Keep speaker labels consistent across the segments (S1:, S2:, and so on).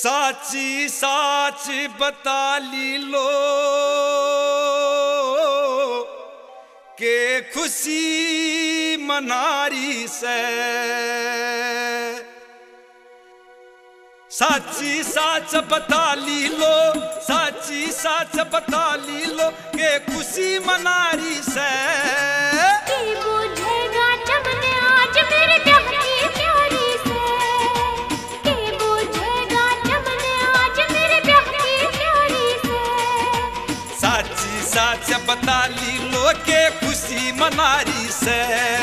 S1: साची साच बता ली लो के खुशी मनारी से। साची साच बता ली लो, साची साच बता ली लो के खुशी मनारी से। साच बता ली लो के खुशी मनारी से।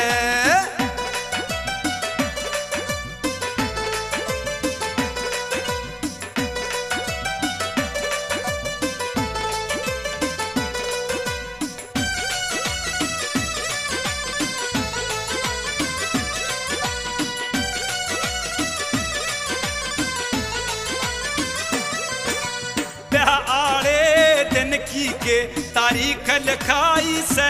S1: आड़े दिन की के तारीख लिखाई से।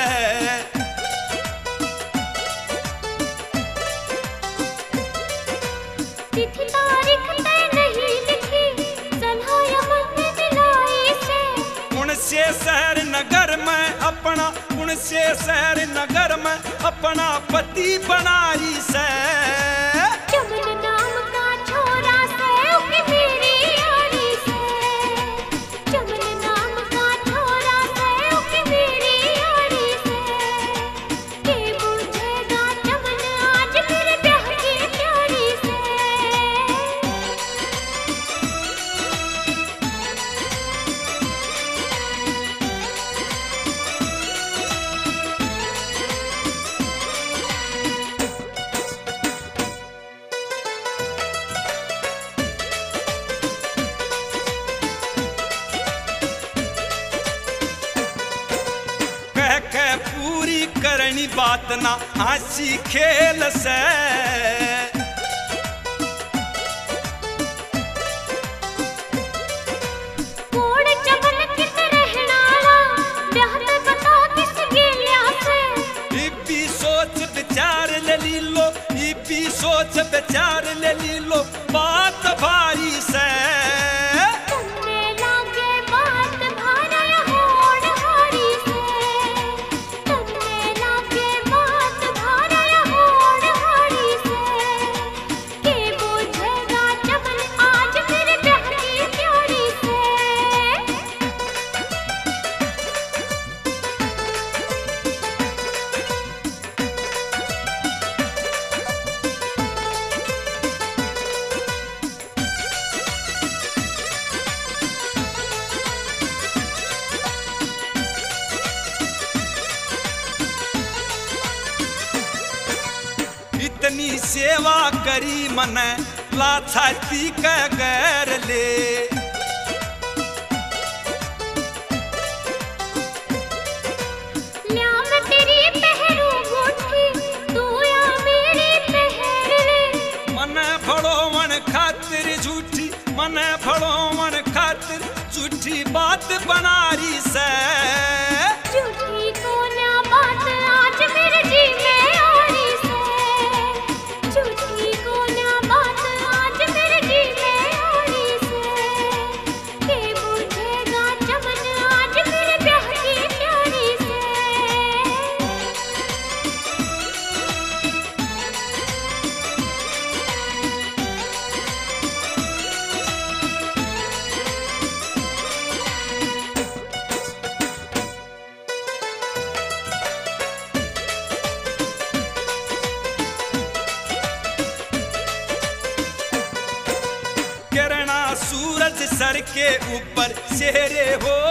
S2: तिथि तारीख तय नहीं लिखी, सलाह मन में मिलाई से।
S1: उन से शहर नगर में अपना, उन से शहर नगर में अपना पति बनाई से।
S2: चमन नाम का छोरा से उकी मेरी यारी से। चमन नाम का छोरा से उकी मेरी यारी से। के बुझेगा चमन आज मेरे ब्याह की प्यारी से।
S1: पूरी करनी बात ना हंसी खेल से।
S2: कोण चमन कित रहनाला, ब्याह ते बता किस गेलिया से।
S1: इबी सोच विचार ले ली लो, इबी सोच विचार ले ली लो बात भारी से। इतनी सेवा करी मन लाछाती का गैर ले।
S2: ल्या मैं तेरी पहरू मुट्ठी, तू या मेरी पहर ले।
S1: मन फड़ो मन खातिर झूठी, मन फड़ो मन खातिर झूठी बात बनारी से।
S2: झूठी को ना बात आज मेरे जी में आरी से। झूठी को ना बात आज मेरे जी में आरी से। के बुझेगा चमन आज मेरे ब्याह की प्यारी से।
S1: किरणा सूरज सर के ऊपर चेहरे हो